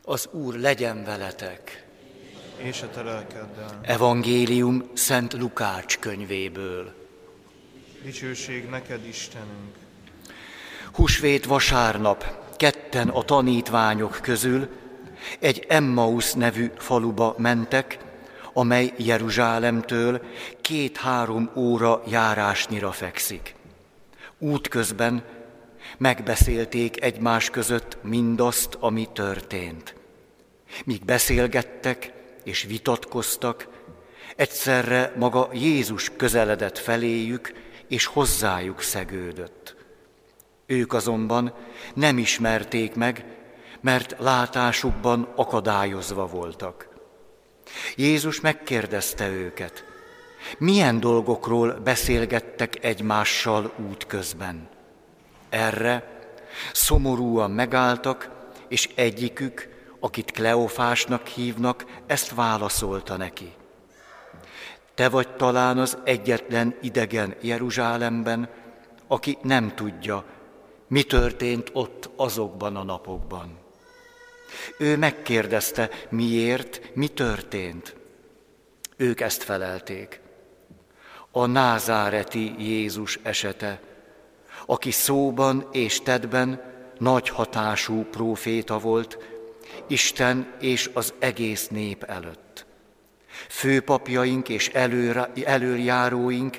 Az Úr legyen veletek. És a te lelkeddel. Evangélium Szent Lukács könyvéből. Dicsőség neked, Istenünk. Húsvét vasárnap ketten a tanítványok közül egy Emmaus nevű faluba mentek, amely Jeruzsálemtől 2-3 óra járásnyira fekszik. Útközben megbeszélték egymás között mindazt, ami történt. Míg beszélgettek és vitatkoztak, egyszerre maga Jézus közeledett feléjük, és hozzájuk szegődött. Ők azonban nem ismerték meg, mert látásukban akadályozva voltak. Jézus megkérdezte őket, milyen dolgokról beszélgettek egymással útközben. Erre szomorúan megálltak, és egyikük, akit Kleofásnak hívnak, ezt válaszolta neki. Te vagy talán az egyetlen idegen Jeruzsálemben, aki nem tudja, mi történt ott azokban a napokban. Ő megkérdezte, miért, mi történt. Ők ezt felelték. A názáreti Jézus esete, aki szóban és tettben nagy hatású próféta volt, Isten és az egész nép előtt. Főpapjaink és elöljáróink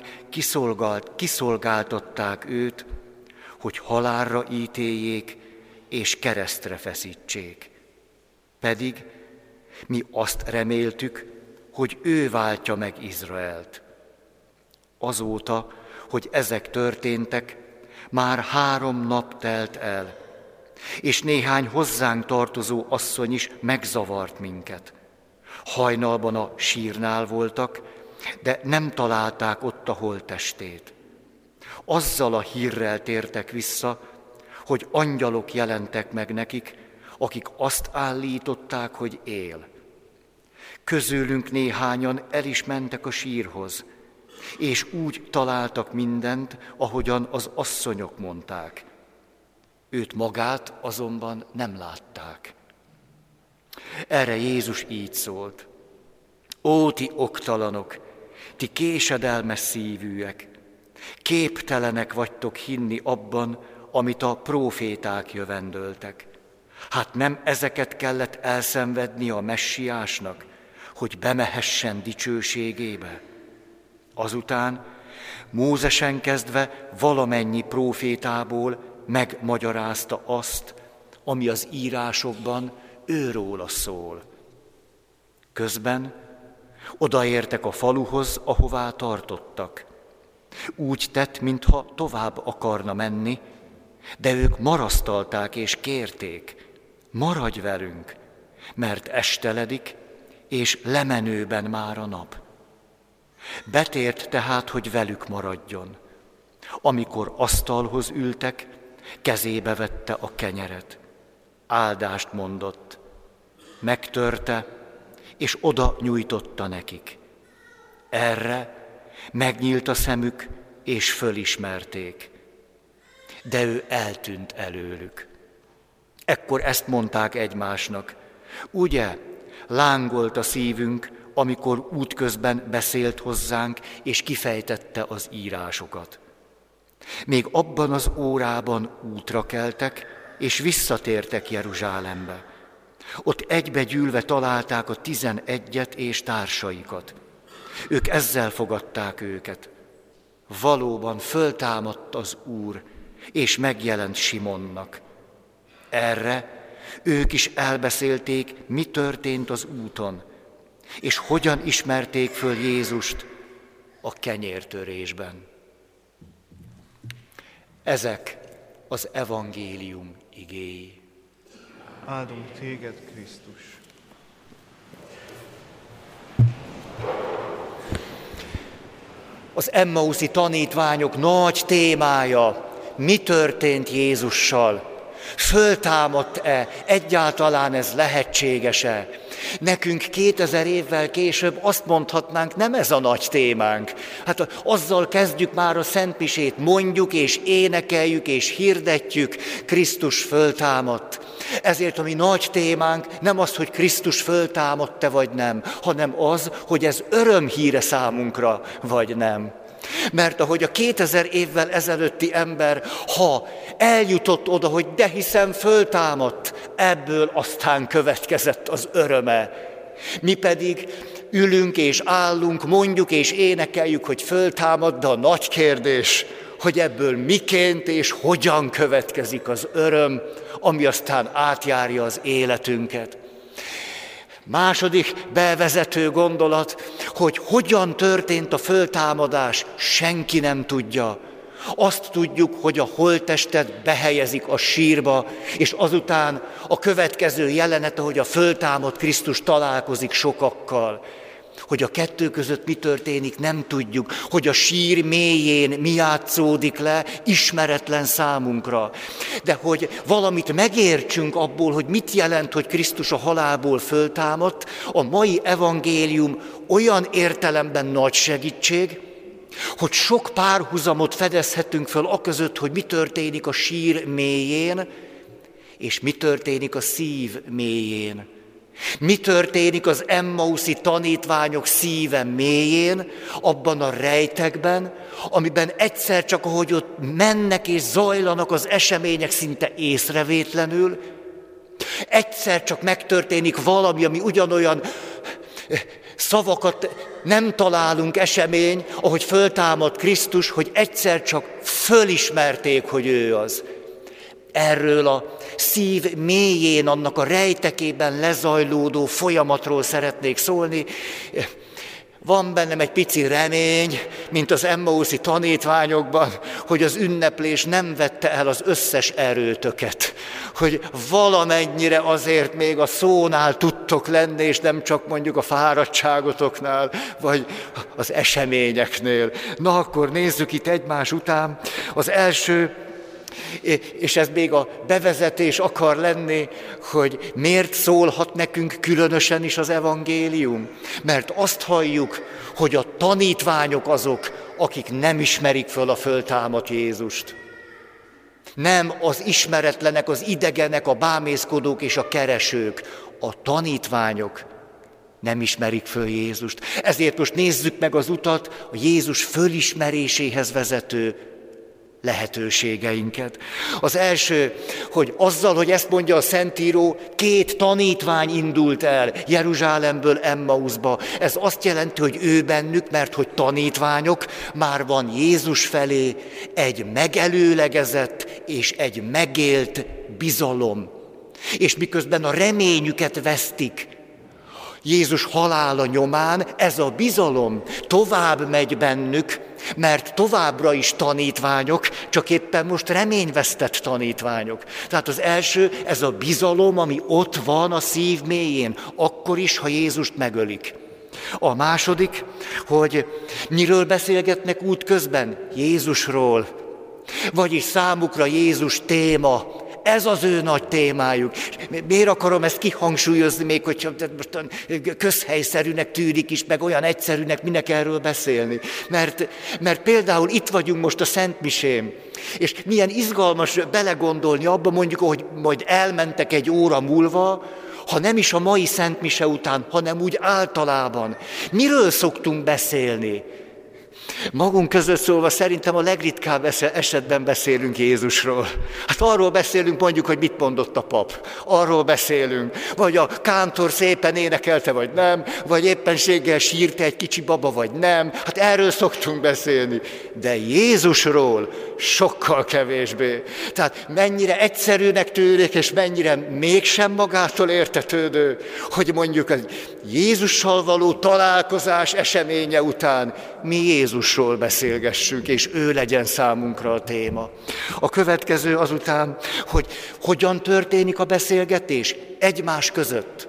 kiszolgáltatták őt, hogy halálra ítéljék és keresztre feszítsék. Pedig mi azt reméltük, hogy ő váltja meg Izraelt. Azóta, hogy ezek történtek, már 3 nap telt el, és néhány hozzánk tartozó asszony is megzavart minket. Hajnalban a sírnál voltak, de nem találták ott a holttestét. Azzal a hírrel tértek vissza, hogy angyalok jelentek meg nekik, akik azt állították, hogy él. Közülünk néhányan el is mentek a sírhoz, és úgy találtak mindent, ahogyan az asszonyok mondták. Őt magát azonban nem látták. Erre Jézus így szólt. Ó, ti oktalanok, ti késedelmes szívűek, képtelenek vagytok hinni abban, amit a próféták jövendöltek. Hát nem ezeket kellett elszenvedni a messiásnak, hogy bemehessen dicsőségébe? Azután Mózesen kezdve valamennyi prófétából megmagyarázta azt, ami az írásokban őróla szól. Közben odaértek a faluhoz, ahová tartottak. Úgy tett, mintha tovább akarna menni, de ők marasztalták és kérték, maradj velünk, mert esteledik, és lemenőben már a nap. Betért tehát, hogy velük maradjon. Amikor asztalhoz ültek, kezébe vette a kenyeret. Áldást mondott, megtörte, és oda nyújtotta nekik. Erre megnyílt a szemük, és fölismerték. De ő eltűnt előlük. Ekkor ezt mondták egymásnak. Ugye, lángolt a szívünk, amikor útközben beszélt hozzánk, és kifejtette az írásokat. Még abban az órában útra keltek, és visszatértek Jeruzsálembe. Ott egybegyűlve találták a 11 és társaikat. Ők ezzel fogadták őket. Valóban föltámadt az Úr, és megjelent Simonnak. Erre ők is elbeszélték, mi történt az úton, és hogyan ismerték föl Jézust a kenyértörésben. Ezek az evangélium igéi. Áldunk téged, Krisztus! Az emmauszi tanítványok nagy témája, mi történt Jézussal? Föltámadt-e? Egyáltalán ez lehetséges-e? Nekünk 2000 évvel később azt mondhatnánk, nem ez a nagy témánk. Hát azzal kezdjük már a szentmisét, mondjuk és énekeljük és hirdetjük, Krisztus föltámadt. Ezért a mi nagy témánk nem az, hogy Krisztus föltámadt-e vagy nem, hanem az, hogy ez örömhíre számunkra vagy nem. Mert ahogy a 2000 évvel ezelőtti ember, ha eljutott oda, hogy de hiszem föltámadt, ebből aztán következett az öröme. Mi pedig ülünk és állunk, mondjuk és énekeljük, hogy föltámad, de a nagy kérdés, hogy ebből miként és hogyan következik az öröm, ami aztán átjárja az életünket. Második bevezető gondolat, hogy hogyan történt a föltámadás, senki nem tudja. Azt tudjuk, hogy a holttestet behelyezik a sírba, és azután a következő jelenet, ahogy a föltámadt Krisztus találkozik sokakkal. Hogy a kettő között mi történik, nem tudjuk. Hogy a sír mélyén mi játszódik le, ismeretlen számunkra. De hogy valamit megértsünk abból, hogy mit jelent, hogy Krisztus a halálból föltámadt, a mai evangélium olyan értelemben nagy segítség, hogy sok párhuzamot fedezhetünk föl aközött, hogy mi történik a sír mélyén, és mi történik a szív mélyén. Mi történik az emmauszi tanítványok szíve mélyén, abban a rejtekben, amiben egyszer csak, ahogy ott mennek és zajlanak az események szinte észrevétlenül, egyszer csak megtörténik valami, ami ugyanolyan szavakat nem találunk esemény, ahogy föltámad Krisztus, hogy egyszer csak fölismerték, hogy ő az. Erről a szív mélyén, annak a rejtekében lezajlódó folyamatról szeretnék szólni. Van bennem egy pici remény, mint az emmauszi tanítványokban, hogy az ünneplés nem vette el az összes erőtöket. Hogy valamennyire azért még a szónál tudtok lenni, és nem csak mondjuk a fáradtságotoknál, vagy az eseményeknél. Na akkor nézzük itt egymás után. Az első, és ez még a bevezetés akar lenni, hogy miért szólhat nekünk különösen is az evangélium? Mert azt halljuk, hogy a tanítványok azok, akik nem ismerik föl a föltámadt Jézust. Nem az ismeretlenek, az idegenek, a bámészkodók és a keresők, a tanítványok nem ismerik föl Jézust. Ezért most nézzük meg az utat, a Jézus fölismeréséhez vezető lehetőségeinket. Az első, hogy azzal, hogy ezt mondja a Szentíró, 2 tanítvány indult el Jeruzsálemből Emmauszba. Ez azt jelenti, hogy ő bennük, mert hogy tanítványok, már van Jézus felé egy megelőlegezett és egy megélt bizalom. És miközben a reményüket vesztik Jézus halála nyomán, ez a bizalom tovább megy bennük, mert továbbra is tanítványok, csak éppen most reményvesztett tanítványok. Tehát az első, ez a bizalom, ami ott van a szív mélyén, akkor is, ha Jézust megölik. A második, hogy miről beszélgetnek útközben? Jézusról. Vagyis számukra Jézus téma. Ez az ő nagy témájuk. Miért akarom ezt kihangsúlyozni, még hogyha most közhelyszerűnek tűnik is, meg olyan egyszerűnek, minek erről beszélni. Mert például itt vagyunk most a Szentmisén, és milyen izgalmas belegondolni abba, mondjuk, hogy majd elmentek egy óra múlva, ha nem is a mai Szentmise után, hanem úgy általában. Miről szoktunk beszélni? Magunk között szólva szerintem a legritkább esetben beszélünk Jézusról. Hát arról beszélünk mondjuk, hogy mit mondott a pap. Arról beszélünk. Vagy a kántor szépen énekelte, vagy nem. Vagy éppenséggel sírta egy kicsi baba, vagy nem. Hát erről szoktunk beszélni. De Jézusról sokkal kevésbé. Tehát mennyire egyszerűnek tűnik, és mennyire mégsem magától értetődő, hogy mondjuk a Jézussal való találkozás eseménye után mi Jézusról beszélgessünk, és ő legyen számunkra a téma. A következő azután, hogy hogyan történik a beszélgetés egymás között.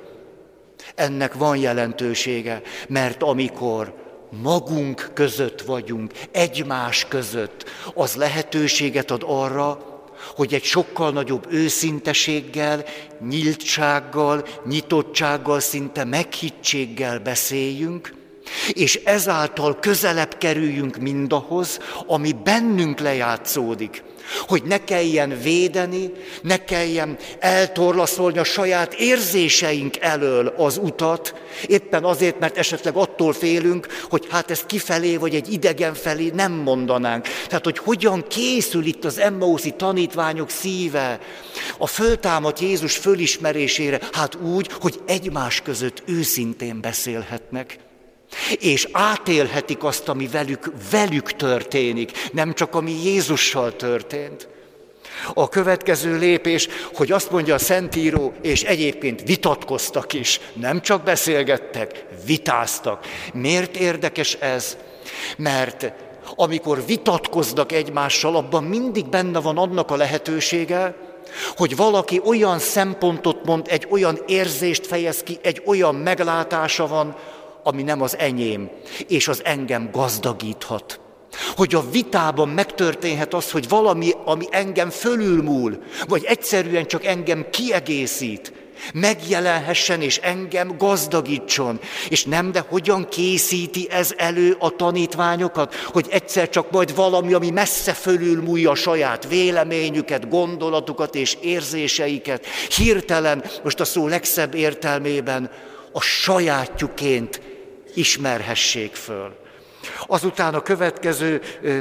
Ennek van jelentősége, mert amikor magunk között vagyunk, egymás között, az lehetőséget ad arra, hogy egy sokkal nagyobb őszinteséggel, nyíltsággal, nyitottsággal, szinte meghittséggel beszéljünk, És ezáltal közelebb kerüljünk mindahhoz, ami bennünk lejátszódik. Hogy ne kelljen védeni, ne kelljen eltorlaszolni a saját érzéseink elől az utat, éppen azért, mert esetleg attól félünk, hogy hát ezt kifelé vagy egy idegen felé nem mondanánk. Tehát, hogy hogyan készül itt az emmauszi tanítványok szíve a föltámadt Jézus fölismerésére, hát úgy, hogy egymás között őszintén beszélhetnek. És átélhetik azt, ami velük történik, nem csak ami Jézussal történt. A következő lépés, hogy azt mondja a Szentíró, és egyébként vitatkoztak is, nem csak beszélgettek, vitáztak. Miért érdekes ez? Mert amikor vitatkoznak egymással, abban mindig benne van annak a lehetősége, hogy valaki olyan szempontot mond, egy olyan érzést fejez ki, egy olyan meglátása van, ami nem az enyém, és az engem gazdagíthat. Hogy a vitában megtörténhet az, hogy valami, ami engem fölülmúl, vagy egyszerűen csak engem kiegészít, megjelenhessen és engem gazdagítson. És nem, de hogyan készíti ez elő a tanítványokat, hogy egyszer csak majd valami, ami messze fölülmúlja a saját véleményüket, gondolatukat és érzéseiket, hirtelen, most a szó legszebb értelmében, a sajátjuként ismerhessék föl. Azután a következő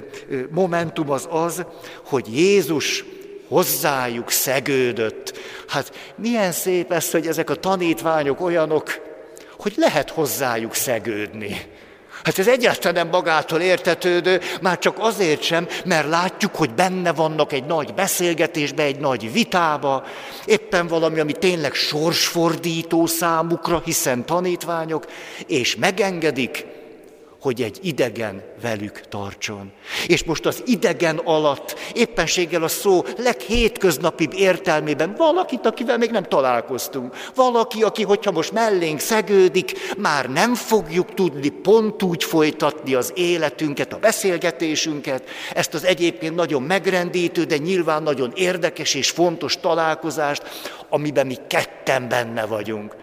momentum az, hogy Jézus hozzájuk szegődött. Hát milyen szép ez, hogy ezek a tanítványok olyanok, hogy lehet hozzájuk szegődni. Hát ez egyáltalán nem magától értetődő, már csak azért sem, mert látjuk, hogy benne vannak egy nagy beszélgetésbe, egy nagy vitába, éppen valami, ami tényleg sorsfordító számukra, hiszen tanítványok, és megengedik, hogy egy idegen velük tartson. És most az idegen alatt éppenséggel a szó leghétköznapibb értelmében valakit, akivel még nem találkoztunk. Valaki, aki, hogyha most mellénk szegődik, már nem fogjuk tudni pont úgy folytatni az életünket, a beszélgetésünket, ezt az egyébként nagyon megrendítő, de nyilván nagyon érdekes és fontos találkozást, amiben mi ketten benne vagyunk.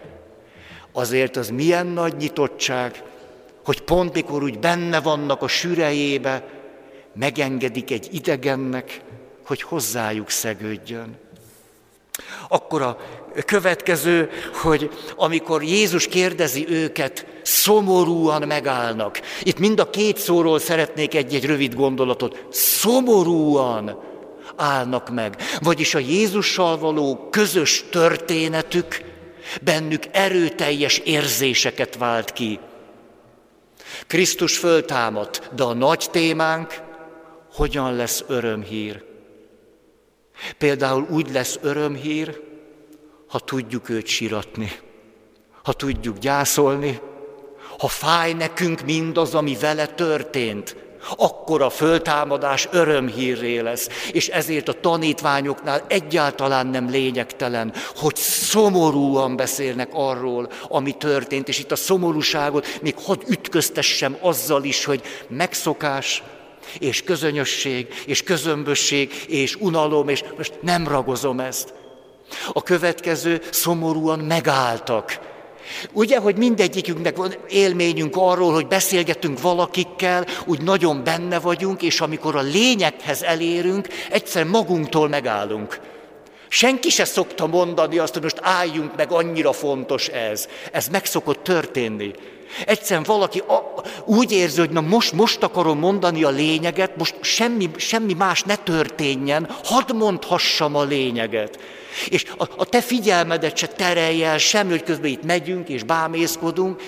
Azért az milyen nagy nyitottság, hogy pont mikor úgy benne vannak a sürejébe, megengedik egy idegennek, hogy hozzájuk szegődjön. Akkor a következő, hogy amikor Jézus kérdezi őket, szomorúan megállnak. Itt mind a két szóról szeretnék egy rövid gondolatot. Szomorúan állnak meg. Vagyis a Jézussal való közös történetük bennük erőteljes érzéseket vált ki. Krisztus föltámadt, de a nagy témánk hogyan lesz örömhír. Például úgy lesz örömhír, ha tudjuk őt siratni, ha tudjuk gyászolni, ha fáj nekünk mindaz, ami vele történt, akkor a föltámadás örömhírré lesz. És ezért a tanítványoknál egyáltalán nem lényegtelen, hogy szomorúan beszélnek arról, ami történt. És itt a szomorúságot még hadd ütköztessem azzal is, hogy megszokás, és közönösség, és közömbösség, és unalom, és most nem ragozom ezt. A következő, szomorúan megálltak. Ugye, hogy mindegyikünknek van élményünk arról, hogy beszélgetünk valakikkel, úgy nagyon benne vagyunk, és amikor a lényeghez elérünk, egyszer magunktól megállunk. Senki se szokta mondani azt, hogy most álljunk meg, annyira fontos ez. Ez meg szokott történni. Egyszerűen valaki úgy érzi, hogy na most akarom mondani a lényeget, most semmi más ne történjen, hadd mondhassam a lényeget. És a te figyelmedet se terelj el semmi, hogy közben itt megyünk és bámészkodunk.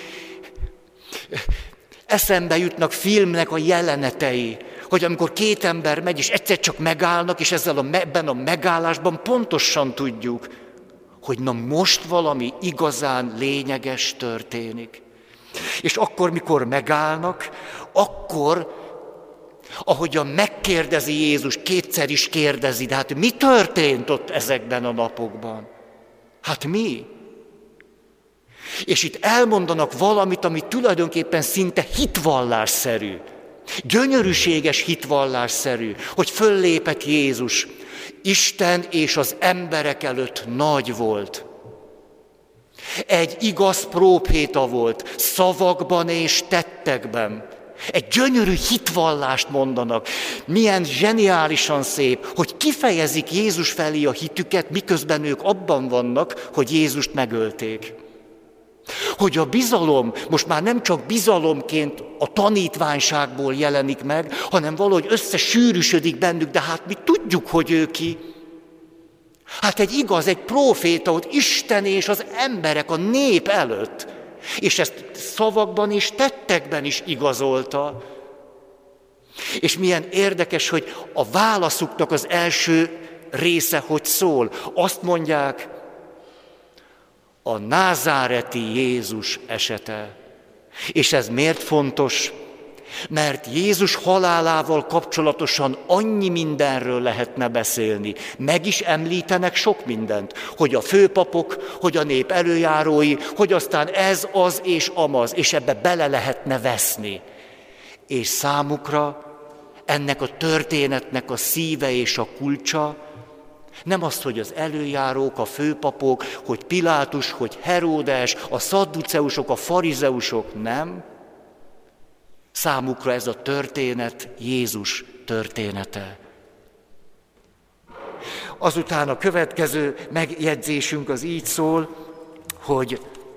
Eszembe jutnak filmnek a jelenetei, hogy amikor két ember megy, és egyszer csak megállnak, és ebben a megállásban pontosan tudjuk, hogy na most valami igazán lényeges történik. És akkor, mikor megállnak, akkor, ahogyan megkérdezi Jézus, kétszer is kérdezi, de hát mi történt ott ezekben a napokban? Hát mi? És itt elmondanak valamit, ami tulajdonképpen szinte hitvallásszerű, gyönyörűséges hitvallásszerű, hogy föllépett Jézus. Isten és az emberek előtt nagy volt. Egy igaz próféta volt, szavakban és tettekben. Egy gyönyörű hitvallást mondanak. Milyen zseniálisan szép, hogy kifejezik Jézus felé a hitüket, miközben ők abban vannak, hogy Jézust megölték. Hogy a bizalom most már nem csak bizalomként a tanítványságból jelenik meg, hanem valahogy összesűrűsödik bennük, de hát mi tudjuk, hogy ő ki. Hát egy próféta volt, Isten és az emberek, a nép előtt. És ezt szavakban és tettekben is igazolta. És milyen érdekes, hogy a válaszuknak az első része hogy szól. Azt mondják, a názáreti Jézus esete. És ez miért fontos? Mert Jézus halálával kapcsolatosan annyi mindenről lehetne beszélni. Meg is említenek sok mindent, hogy a főpapok, hogy a nép előjárói, hogy aztán ez, az és amaz, és ebbe bele lehetne veszni. És számukra ennek a történetnek a szíve és a kulcsa nem az, hogy az előjárók, a főpapok, hogy Pilátus, hogy Heródes, a szadduceusok, a farizeusok, nem. Számukra ez a történet Jézus története. Azután a következő megjegyzésünk az így szól, hogy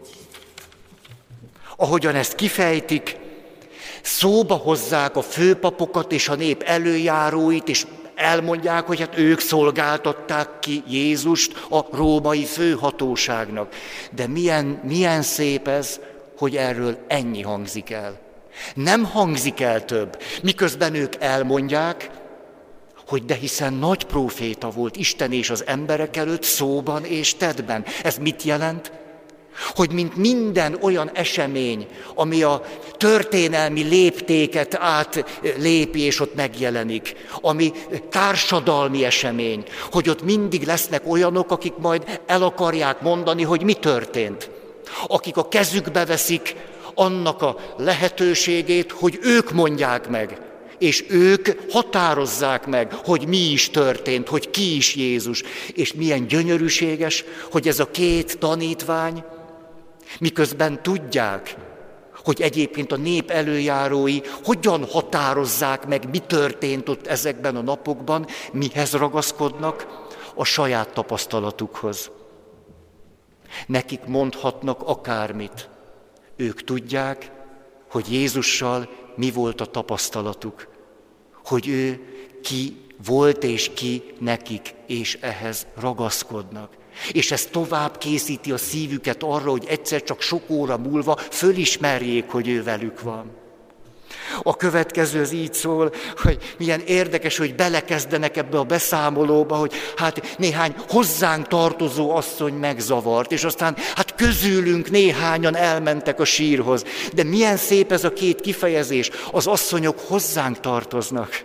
ahogyan ezt kifejtik, szóba hozzák a főpapokat és a nép előjáróit, és elmondják, hogy hát ők szolgáltatták ki Jézust a római főhatóságnak. De milyen szép ez, hogy erről ennyi hangzik el. Nem hangzik el több, miközben ők elmondják, hogy de hiszen nagy próféta volt Isten és az emberek előtt szóban és tettben. Ez mit jelent? Hogy mint minden olyan esemény, ami a történelmi léptéket átlépi és ott megjelenik, ami társadalmi esemény, hogy ott mindig lesznek olyanok, akik majd el akarják mondani, hogy mi történt. Akik a kezükbe veszik annak a lehetőségét, hogy ők mondják meg, és ők határozzák meg, hogy mi is történt, hogy ki is Jézus. És milyen gyönyörűséges, hogy ez a két tanítvány, miközben tudják, hogy egyébként a nép előjárói hogyan határozzák meg, mi történt ott ezekben a napokban, mihez ragaszkodnak, a saját tapasztalatukhoz. Nekik mondhatnak akármit. Ők tudják, hogy Jézussal mi volt a tapasztalatuk, hogy ő ki volt és ki nekik, és ehhez ragaszkodnak. És ez tovább készíti a szívüket arra, hogy egyszer csak sok óra múlva fölismerjék, hogy ő velük van. A következő az így szól, hogy milyen érdekes, hogy belekezdenek ebbe a beszámolóba, hogy hát néhány hozzánk tartozó asszony megzavart, és aztán hát közülünk néhányan elmentek a sírhoz. De milyen szép ez a két kifejezés, az asszonyok hozzánk tartoznak.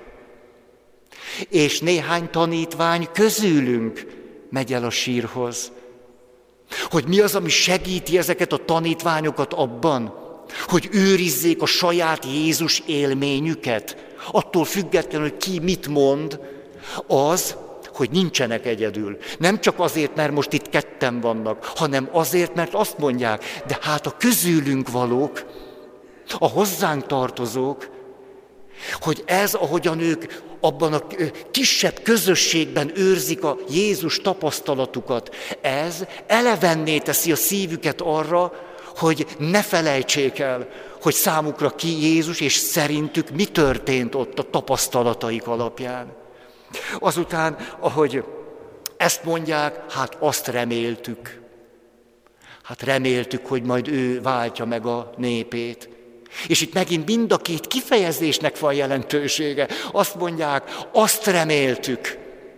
És néhány tanítvány közülünk megy el a sírhoz. Hogy mi az, ami segíti ezeket a tanítványokat abban, hogy őrizzék a saját Jézus élményüket, attól függetlenül, hogy ki mit mond, az, hogy nincsenek egyedül. Nem csak azért, mert most itt ketten vannak, hanem azért, mert azt mondják, de hát a közülünk valók, a hozzánk tartozók, hogy ez, ahogyan ők abban a kisebb közösségben őrzik a Jézus tapasztalatukat, ez elevenné teszi a szívüket arra, hogy ne felejtsék el, hogy számukra ki Jézus, és szerintük mi történt ott a tapasztalataik alapján. Azután, ahogy ezt mondják, hát azt reméltük. Hát reméltük, hogy majd ő váltja meg a népét. És itt megint mind a két kifejezésnek van jelentősége. Azt mondják, azt reméltük.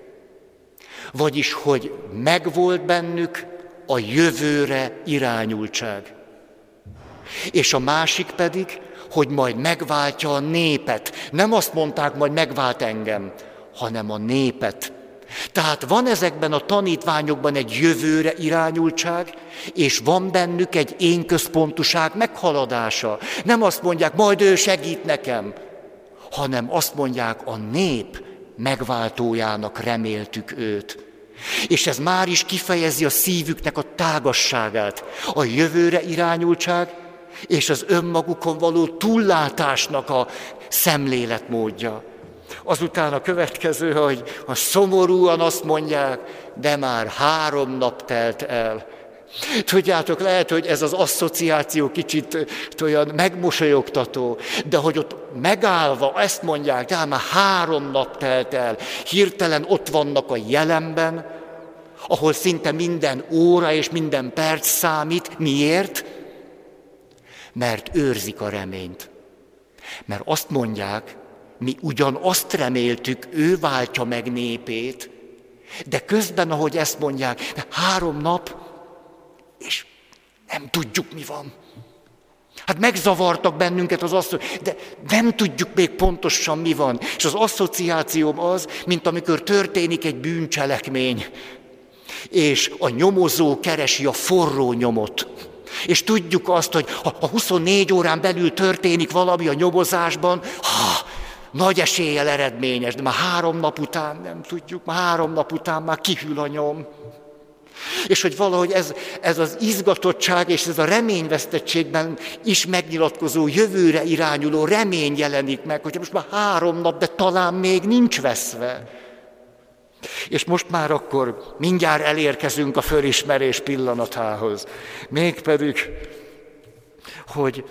Vagyis, hogy megvolt bennük a jövőre irányultság. És a másik pedig, hogy majd megváltja a népet. Nem azt mondták, majd megvált engem, hanem a népet. Tehát van ezekben a tanítványokban egy jövőre irányultság, és van bennük egy énközpontúság meghaladása. Nem azt mondják, majd ő segít nekem, hanem azt mondják, a nép megváltójának reméltük őt. És ez már is kifejezi a szívüknek a tágasságát, a jövőre irányultság és az önmagukon való túllátásnak a szemléletmódja. Azután a következő, hogy a szomorúan azt mondják, de már 3 nap telt el. Tudjátok, lehet, hogy ez az asszociáció kicsit olyan megmosolyogtató, de hogy ott megállva ezt mondják, de már 3 nap telt el, hirtelen ott vannak a jelenben, ahol szinte minden óra és minden perc számít. Miért? Mert őrzik a reményt. Mert azt mondják, mi ugyan azt reméltük, ő váltja meg népét, de közben, ahogy ezt mondják, 3 nap, és nem tudjuk, mi van. Hát megzavartak bennünket az asszonyok, de nem tudjuk még pontosan, mi van. És az asszociációm az, mint amikor történik egy bűncselekmény, és a nyomozó keresi a forró nyomot. És tudjuk azt, hogy ha 24 órán belül történik valami a nyomozásban, nagy eséllyel eredményes, de már 3 nap után nem tudjuk, már 3 nap után már kihűl a nyom. És hogy valahogy ez az izgatottság és ez a reményvesztettségben is megnyilatkozó, jövőre irányuló remény jelenik meg, hogy most már 3 nap, de talán még nincs veszve. És most már akkor mindjárt elérkezünk a fölismerés pillanatához. Mégpedig, hogy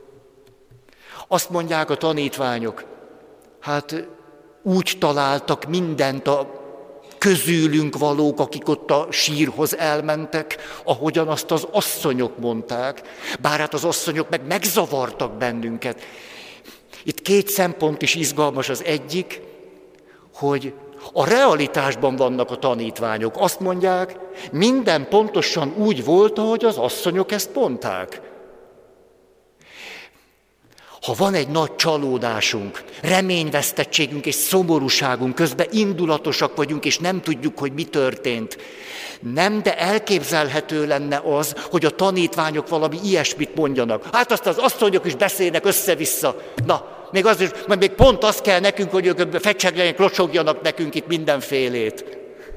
azt mondják a tanítványok, hát úgy találtak mindent a közülünk valók, akik ott a sírhoz elmentek, ahogyan azt az asszonyok mondták, bár hát az asszonyok meg megzavartak bennünket. Itt 2 szempont is izgalmas. Az egyik, hogy a realitásban vannak a tanítványok. Azt mondják, minden pontosan úgy volt, ahogy az asszonyok ezt mondták. Ha van egy nagy csalódásunk, reményvesztettségünk és szomorúságunk, közben indulatosak vagyunk, és nem tudjuk, hogy mi történt, nem, de elképzelhető lenne az, hogy a tanítványok valami ilyesmit mondjanak. Hát azt az asszonyok is beszélnek össze-vissza. Na, még az is, majd még pont az kell nekünk, hogy ők fecseglenek, locsogjanak nekünk itt mindenfélét.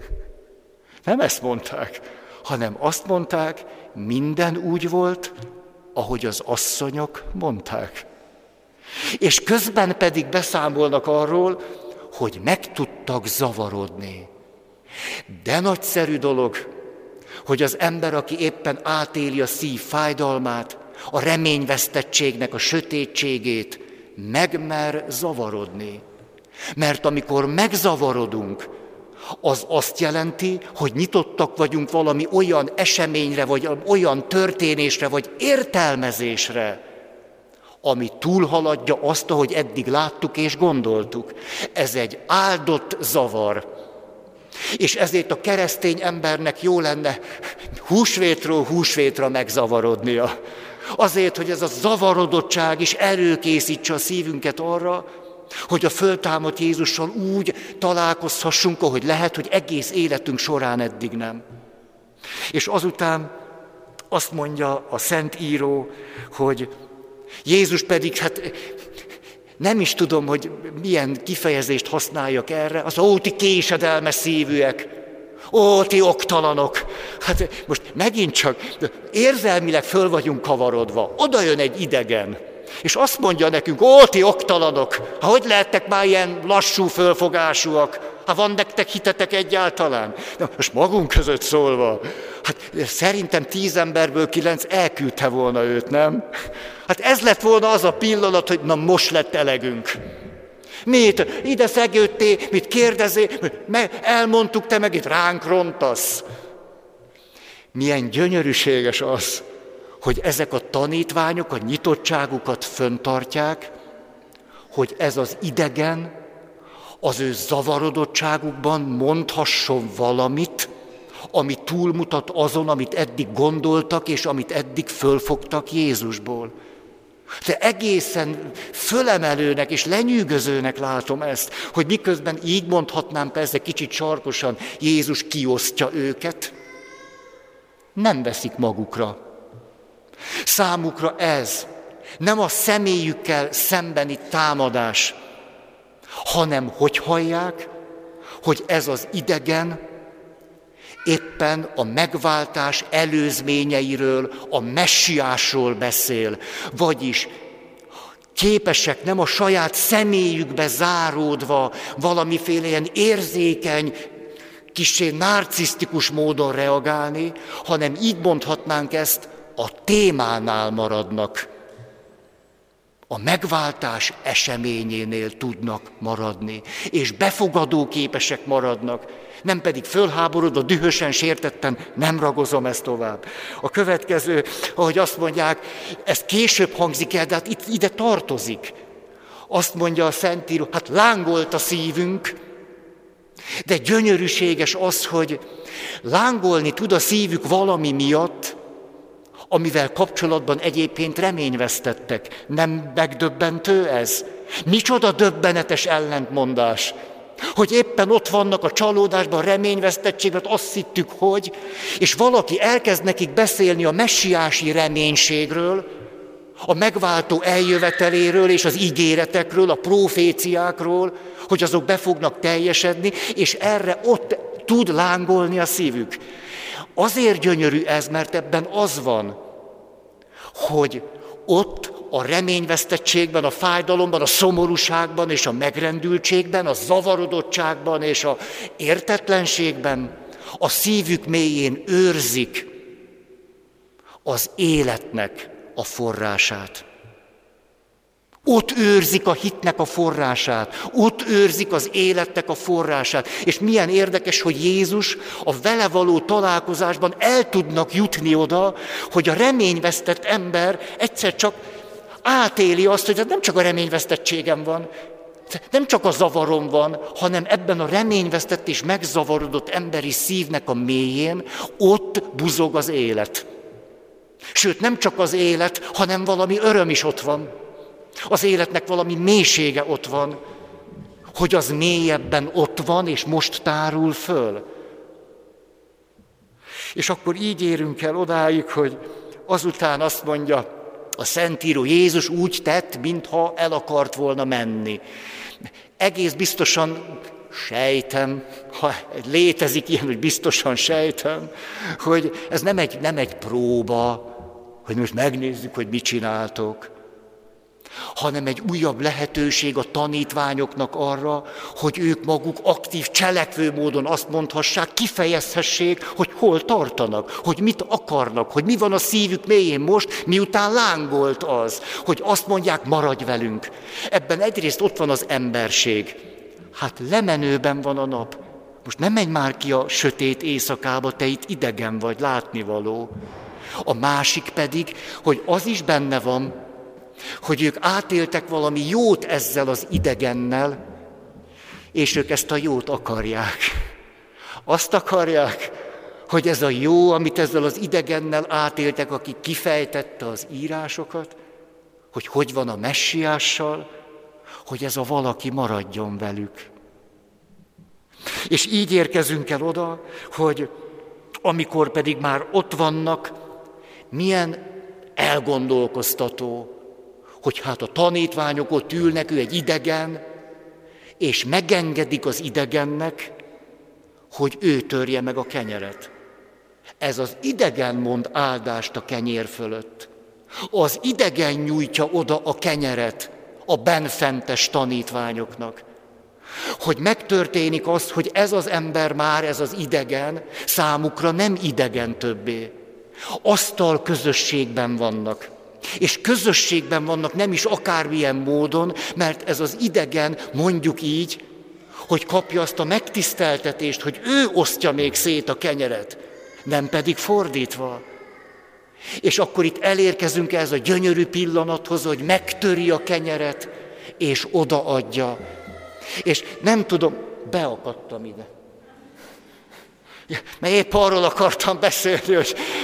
Nem ezt mondták, hanem azt mondták, minden úgy volt, ahogy az asszonyok mondták. És közben pedig beszámolnak arról, hogy meg tudtak zavarodni. De nagyszerű dolog, hogy az ember, aki éppen átéli a szív fájdalmát, a reményvesztettségnek a sötétségét, megmer zavarodni. Mert amikor megzavarodunk, az azt jelenti, hogy nyitottak vagyunk valami olyan eseményre, vagy olyan történésre, vagy értelmezésre, ami túlhaladja azt, ahogy eddig láttuk és gondoltuk. Ez egy áldott zavar. És ezért a keresztény embernek jó lenne húsvétról húsvétra megzavarodnia. Azért, hogy ez a zavarodottság is előkészítse a szívünket arra, hogy a föltámadt Jézussal úgy találkozhassunk, ahogy lehet, hogy egész életünk során eddig nem. És azután azt mondja a Szentíró, hogy Jézus pedig, hát nem is tudom, hogy milyen kifejezést használjak erre, az ti késedelmes szívűek, ti oktalanok. Hát most megint csak érzelmileg föl vagyunk kavarodva, oda jön egy idegen, és azt mondja nekünk, ti oktalanok, hogy lehettek már ilyen lassú fölfogásúak, van nektek hitetek egyáltalán? Na, most magunk között szólva, hát szerintem 10 emberből 9 elküldte volna őt, nem? Hát ez lett volna az a pillanat, hogy na most lett elegünk. Mit? Ide szegődtél, mit kérdezél, elmondtuk, te meg itt ránk rontasz. Milyen gyönyörűséges az, hogy ezek a tanítványok a nyitottságukat fenntartják, hogy ez az idegen az ő zavarodottságukban mondhasson valamit, ami túlmutat azon, amit eddig gondoltak, és amit eddig fölfogtak Jézusból. De egészen fölemelőnek és lenyűgözőnek látom ezt, hogy miközben így mondhatnám persze kicsit sarkosan, Jézus kiosztja őket, nem veszik magukra. Számukra ez nem a személyükkel szembeni támadás, hanem hogy hallják, hogy ez az idegen éppen a megváltás előzményeiről, a messiásról beszél, vagyis képesek nem a saját személyükbe záródva valamiféle ilyen érzékeny, kissé narcisztikus módon reagálni, hanem így mondhatnánk ezt, a témánál maradnak. A megváltás eseményénél tudnak maradni, és befogadó képesek maradnak, nem pedig fölháborodva, dühösen, sértetten, nem ragozom ezt tovább. A következő, ahogy azt mondják, ez később hangzik el, de hát itt ide tartozik. Azt mondja a Szentíró, hát lángolt a szívünk, de gyönyörűséges az, hogy lángolni tud a szívük valami miatt, amivel kapcsolatban egyébként reményvesztettek. Nem megdöbbentő ez? Micsoda döbbenetes ellentmondás, hogy éppen ott vannak a csalódásban, a reményvesztettségben, azt hittük, hogy, és valaki elkezd nekik beszélni a messiási reménységről, a megváltó eljöveteléről és az ígéretekről, a proféciákról, hogy azok be fognak teljesedni, és erre ott tud lángolni a szívük. Azért gyönyörű ez, mert ebben az van, hogy ott a reményvesztettségben, a fájdalomban, a szomorúságban és a megrendültségben, a zavarodottságban és a értetlenségben a szívük mélyén őrzik az életnek a forrását. Ott őrzik a hitnek a forrását, ott őrzik az életnek a forrását. És milyen érdekes, hogy Jézus a vele való találkozásban el tudnak jutni oda, hogy a reményvesztett ember egyszer csak átéli azt, hogy nem csak a reményvesztettségem van, nem csak a zavarom van, hanem ebben a reményvesztett és megzavarodott emberi szívnek a mélyén ott buzog az élet. Sőt, nem csak az élet, hanem valami öröm is ott van. Az életnek valami mélysége ott van, hogy az mélyebben ott van, és most tárul föl. És akkor így érünk el odáig, hogy azután azt mondja a Szentíró, Jézus úgy tett, mintha el akart volna menni. Egész biztosan sejtem, ha létezik ilyen, hogy biztosan sejtem, hogy ez nem egy próba, hogy most megnézzük, hogy mit csináltok, hanem egy újabb lehetőség a tanítványoknak arra, hogy ők maguk aktív, cselekvő módon azt mondhassák, kifejezhessék, hogy hol tartanak, hogy mit akarnak, hogy mi van a szívük mélyén most, miután lángolt az, hogy azt mondják, maradj velünk. Ebben egyrészt ott van az emberség. Hát lemenőben van a nap. Most nem menj már ki a sötét éjszakába, te itt idegen vagy, látnivaló. A másik pedig, hogy az is benne van, hogy ők átéltek valami jót ezzel az idegennel, és ők ezt a jót akarják. Azt akarják, hogy ez a jó, amit ezzel az idegennel átéltek, aki kifejtette az írásokat, hogy van a messiással, hogy ez a valaki maradjon velük. És így érkezünk el oda, hogy amikor pedig már ott vannak, milyen elgondolkoztató, hogy hát a tanítványok ott ülnek, ő egy idegen, és megengedik az idegennek, hogy ő törje meg a kenyeret. Ez az idegen mond áldást a kenyér fölött. Az idegen nyújtja oda a kenyeret a benfentes tanítványoknak. Hogy megtörténik az, hogy ez az ember már, ez az idegen, számukra nem idegen többé. Asztal közösségben vannak. És közösségben vannak nem is akármilyen módon, mert ez az idegen, mondjuk így, hogy kapja azt a megtiszteltetést, hogy ő osztja még szét a kenyeret, nem pedig fordítva. És akkor itt elérkezünk ehhez a gyönyörű pillanathoz, hogy megtöri a kenyeret, és odaadja. És nem tudom, beakadtam ide. Mert épp arról akartam beszélni,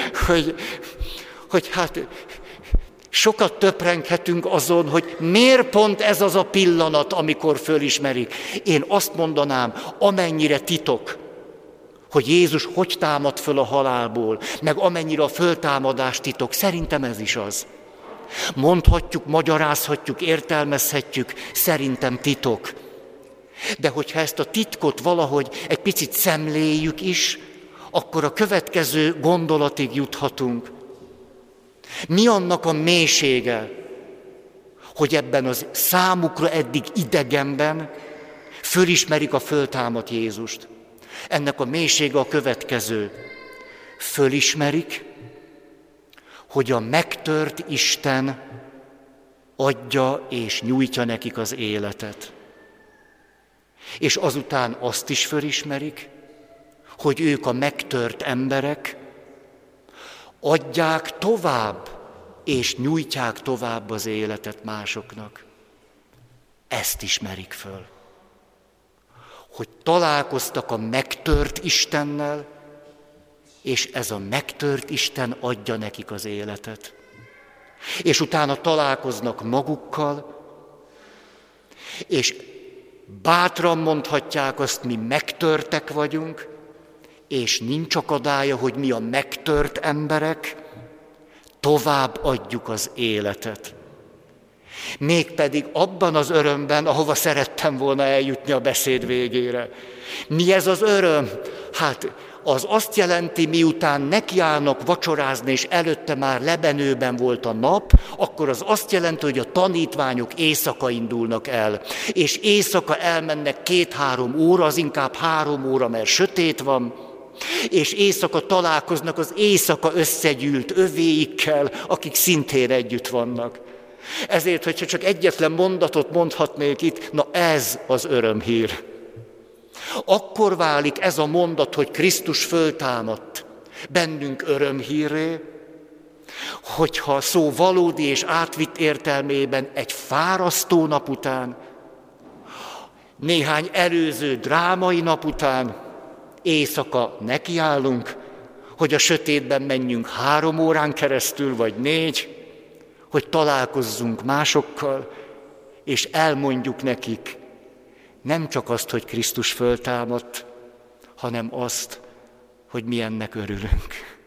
hogy hát sokat töprenghetünk azon, hogy miért pont ez az a pillanat, amikor fölismerik. Én azt mondanám, amennyire titok, hogy Jézus hogy támad föl a halálból, meg amennyire a föltámadás titok, szerintem ez is az. Mondhatjuk, magyarázhatjuk, értelmezhetjük, szerintem titok. De hogyha ezt a titkot valahogy egy picit szemléljük is, akkor a következő gondolatig juthatunk. Mi annak a mélysége, hogy ebben az számukra eddig idegenben fölismerik a föltámadt Jézust? Ennek a mélysége a következő. Fölismerik, hogy a megtört Isten adja és nyújtja nekik az életet. És azután azt is fölismerik, hogy ők a megtört emberek adják tovább és nyújtják tovább az életet másoknak. Ezt ismerik föl. Hogy találkoztak a megtört Istennel, és ez a megtört Isten adja nekik az életet. És utána találkoznak magukkal, és bátran mondhatják azt, mi megtörtek vagyunk, és nincs akadálya, hogy mi a megtört emberek tovább adjuk az életet. Mégpedig abban az örömben, ahova szerettem volna eljutni a beszéd végére. Mi ez az öröm? Hát az azt jelenti, miután nekiállnak vacsorázni, és előtte már lebenőben volt a nap, akkor az azt jelenti, hogy a tanítványok éjszaka indulnak el. És éjszaka elmennek 2-3 óra, az inkább 3 óra, mert sötét van, és éjszaka találkoznak az éjszaka összegyűlt övéikkel, akik szintén együtt vannak. Ezért, hogyha csak egyetlen mondatot mondhatnék itt, na ez az örömhír. Akkor válik ez a mondat, hogy Krisztus föltámadt, bennünk örömhírré, hogyha a szó valódi és átvitt értelmében egy fárasztó nap után, néhány előző drámai nap után éjszaka nekiállunk, hogy a sötétben menjünk 3 órán keresztül, vagy 4, hogy találkozzunk másokkal, és elmondjuk nekik nem csak azt, hogy Krisztus föltámadt, hanem azt, hogy mi ennek örülünk.